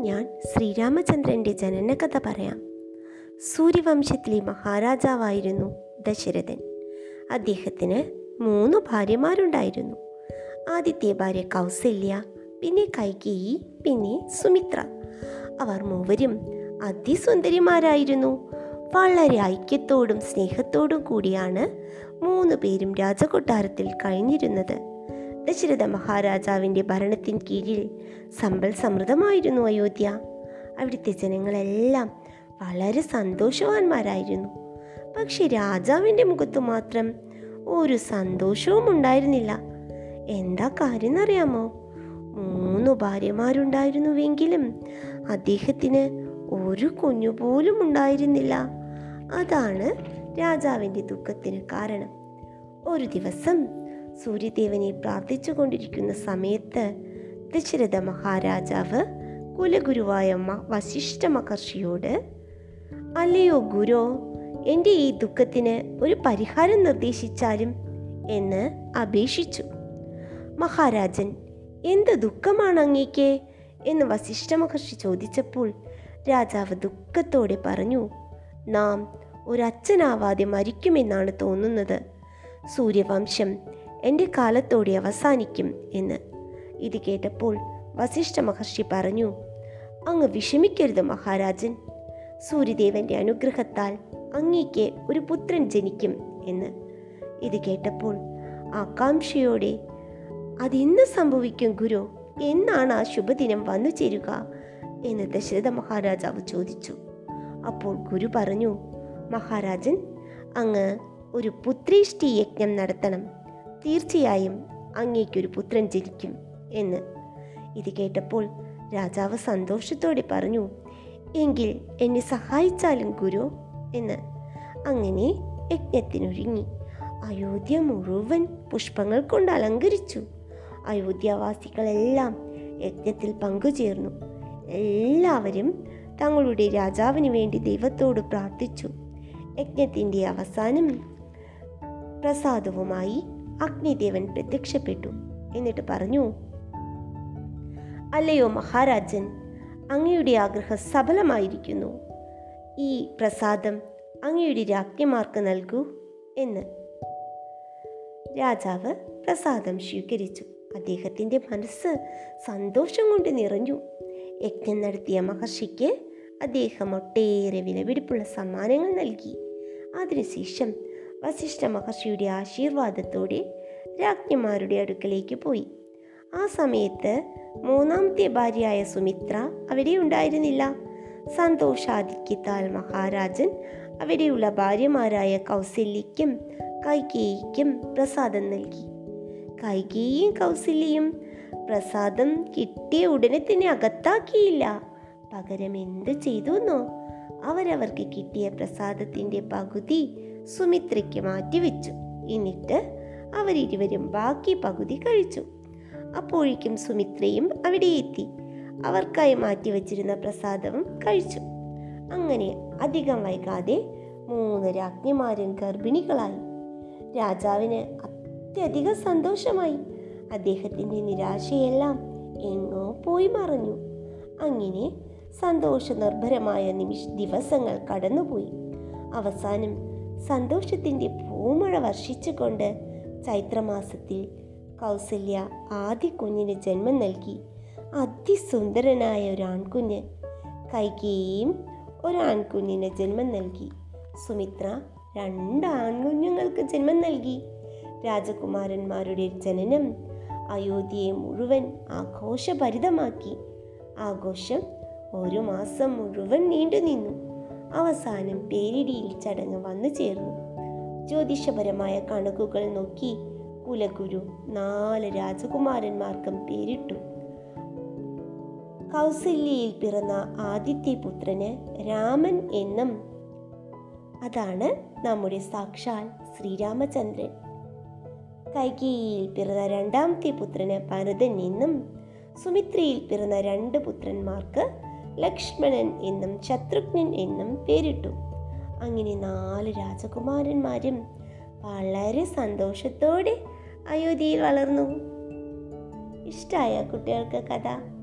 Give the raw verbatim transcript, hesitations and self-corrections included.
ഞാൻ ശ്രീരാമചന്ദ്രൻ്റെ ജനനകഥ പറയാം. സൂര്യവംശത്തിലെ മഹാരാജാവായിരുന്നു ദശരഥൻ. അദ്ദേഹത്തിന് മൂന്ന് ഭാര്യമാരുണ്ടായിരുന്നു. ആദ്യത്തെ ഭാര്യ കൗസല്യ, പിന്നെ കൈകേയി, പിന്നെ സുമിത്ര. അവർ മൂവരും അതിസുന്ദരിമാരായിരുന്നു. വളരെ ഐക്യത്തോടും സ്നേഹത്തോടും കൂടിയാണ് മൂന്ന് പേരും രാജകൊട്ടാരത്തിൽ കഴിഞ്ഞിരുന്നത്. ദശരഥ മഹാരാജാവിൻ്റെ ഭരണത്തിൻ കീഴിൽ സമ്പൽ സമൃദ്ധമായിരുന്നു അയോധ്യ. അവിടുത്തെ ജനങ്ങളെല്ലാം വളരെ സന്തോഷവാന്മാരായിരുന്നു. പക്ഷെ രാജാവിൻ്റെ മുഖത്ത് മാത്രം ഒരു സന്തോഷവും ഉണ്ടായിരുന്നില്ല. എന്താ കാര്യം എന്നറിയാമോ? മൂന്ന് ഭാര്യമാരുണ്ടായിരുന്നുവെങ്കിലും അദ്ദേഹത്തിന് ഒരു കുഞ്ഞു പോലും ഉണ്ടായിരുന്നില്ല. അതാണ് രാജാവിൻ്റെ ദുഃഖത്തിന് കാരണം. ഒരു ദിവസം സൂര്യദേവനെ പ്രാർത്ഥിച്ചു കൊണ്ടിരിക്കുന്ന സമയത്ത് ദശരഥ മഹാരാജാവ് കുലഗുരുവായ വസിഷ്ഠ മഹർഷിയോട്, അല്ലയോ ഗുരു, എൻ്റെ ഈ ദുഃഖത്തിന് ഒരു പരിഹാരം നിർദ്ദേശിച്ചാലും എന്ന് അപേക്ഷിച്ചു. മഹാരാജൻ, എന്ത് ദുഃഖമാണ് അങ്ങേക്ക് എന്ന് വസിഷ്ഠ മഹർഷി ചോദിച്ചപ്പോൾ രാജാവ് ദുഃഖത്തോടെ പറഞ്ഞു, നാം ഒരച്ഛനാവാതെ മരിക്കുമെന്നാണ് തോന്നുന്നത്. സൂര്യവംശം എൻ്റെ കാലത്തോടെ അവസാനിക്കും എന്ന്. ഇത് കേട്ടപ്പോൾ വസിഷ്ഠ മഹർഷി പറഞ്ഞു, അങ്ങ് വിഷമിക്കരുത് മഹാരാജൻ. സൂര്യദേവന്റെ അനുഗ്രഹത്താൽ അങ്ങേക്ക് ഒരു പുത്രൻ ജനിക്കും എന്ന്. ഇത് കേട്ടപ്പോൾ ആകാംക്ഷയോടെ, അതിന്ന് സംഭവിക്കും ഗുരു, എന്നാണ് ആ ശുഭദിനം വന്നു ചേരുക എന്ന് ദശരഥ മഹാരാജാവ് ചോദിച്ചു. അപ്പോൾ ഗുരു പറഞ്ഞു, മഹാരാജൻ, അങ്ങ് ഒരു പുത്രീഷ്ടി യജ്ഞം നടത്തണം. തീർച്ചയായും അങ്ങേക്കൊരു പുത്രൻ ജനിക്കും എന്ന്. ഇത് കേട്ടപ്പോൾ രാജാവ് സന്തോഷത്തോടെ പറഞ്ഞു, എങ്കിൽ എന്നെ സഹായിച്ചാലും ഗുരു എന്ന്. അങ്ങനെ യജ്ഞത്തിനൊരുങ്ങി. അയോധ്യ മുഴുവൻ പുഷ്പങ്ങൾ കൊണ്ട് അലങ്കരിച്ചു. അയോധ്യാവാസികളെല്ലാം യജ്ഞത്തിൽ പങ്കുചേർന്നു. എല്ലാവരും തങ്ങളുടെ രാജാവിന് വേണ്ടി ദൈവത്തോട് പ്രാർത്ഥിച്ചു. യജ്ഞത്തിൻ്റെ അവസാനം പ്രസാദവുമായി അഗ്നിദേവൻ പ്രത്യക്ഷപ്പെട്ടു. എന്നിട്ട് പറഞ്ഞു, അല്ലയോ മഹാരാജൻ, അങ്ങയുടെ ആഗ്രഹം സഫലമായിരിക്കുന്നു. ഈ പ്രസാദം അങ്ങയുടെ രാജ്ഞിമാർക്ക് നൽകൂ എന്ന്. രാജാവ് പ്രസാദം സ്വീകരിച്ചു. അദ്ദേഹത്തിൻ്റെ മനസ്സ് സന്തോഷം കൊണ്ട് നിറഞ്ഞു. യജ്ഞം നടത്തിയ മഹർഷിക്ക് അദ്ദേഹം ഒട്ടേറെ വിലപിടിപ്പുള്ള സമ്മാനങ്ങൾ നൽകി. അതിനുശേഷം വസിഷ്ഠ മഹർഷിയുടെ ആശീർവാദത്തോടെ രാജ്ഞിമാരുടെ അടുക്കലേക്ക് പോയി. ആ സമയത്ത് മൂന്നാമത്തെ ഭാര്യയായ സുമിത്ര അവിടെ ഉണ്ടായിരുന്നില്ല. സന്തോഷാധിക്യത്താൽ മഹാരാജൻ അവിടെയുള്ള ഭാര്യമാരായ കൗസല്യയ്ക്കും കൈകേയിക്കും പ്രസാദം നൽകി. കൈകേയിയും കൗസല്യയും പ്രസാദം കിട്ടിയ ഉടനെ തന്നെ അകത്താക്കിയില്ല. പകരം എന്ത് ചെയ്തുവെന്നോ? അവരവർക്ക് കിട്ടിയ പ്രസാദത്തിന്റെ പകുതി സുമിത്രയ്ക്ക് മാറ്റിവെച്ചു. എന്നിട്ട് അവരിരുവരും ബാക്കി പകുതി കഴിച്ചു. അപ്പോഴേക്കും സുമിത്രയും അവിടെ എത്തി. അവർക്കായി മാറ്റിവെച്ചിരുന്ന പ്രസാദവും കഴിച്ചു. അങ്ങനെ അധികം വൈകാതെ മൂന്ന് രാജ്ഞിമാരും ഗർഭിണികളായി. രാജാവിന് അത്യധികം സന്തോഷമായി. അദ്ദേഹത്തിൻ്റെ നിരാശയെല്ലാം എങ്ങോ പോയി മറഞ്ഞു. അങ്ങനെ സന്തോഷ നിർഭരമായ നിമിഷ ദിവസങ്ങൾ കടന്നുപോയി. അവസാനം സന്തോഷത്തിൻ്റെ പൂമഴ വർഷിച്ചുകൊണ്ട് ചൈത്രമാസത്തിൽ കൗസല്യ ആദ്യ കുഞ്ഞിന് ജന്മം നൽകി. അതിസുന്ദരനായ ഒരു ആൺകുഞ്ഞ്. കൈകേയിയും ഒരു ആൺകുഞ്ഞിന് ജന്മം നൽകി. സുമിത്ര രണ്ട് ആൺകുഞ്ഞുങ്ങൾക്ക് ജന്മം നൽകി. രാജകുമാരന്മാരുടെ ജനനം അയോധ്യയെ മുഴുവൻ ആഘോഷഭരിതമാക്കി. ആഘോഷം ഒരു മാസം മുഴുവൻ നീണ്ടു നിന്നു. അവസാനം പേരിടിയിൽ ചടങ്ങ് വന്നു ചേർന്നു. ജ്യോതിഷപരമായ കണക്കുകൾ നോക്കി കുലഗുരു നാല് രാജകുമാരന്മാർക്കും പേരിട്ടു. കൗസല്യയിൽ പിറന്ന ആദ്യത്തെ പുത്രന് രാമൻ എന്നും, അതാണ് നമ്മുടെ സാക്ഷാൽ ശ്രീരാമചന്ദ്രൻ. കൈകേയിയിൽ പിറന്ന രണ്ടാമത്തെ പുത്രന് ഭരതൻ എന്നും, സുമിത്രയിൽ പിറന്ന രണ്ട് പുത്രന്മാർക്ക് ലക്ഷ്മണൻ എന്നും ശത്രുഘ്നൻ എന്നും പേരിട്ടു. അങ്ങനെ നാല് രാജകുമാരന്മാരും വളരെ സന്തോഷത്തോടെ അയോധ്യയിൽ വളർന്നു. ഇഷ്ടമായ കുട്ടികൾക്ക് കഥ?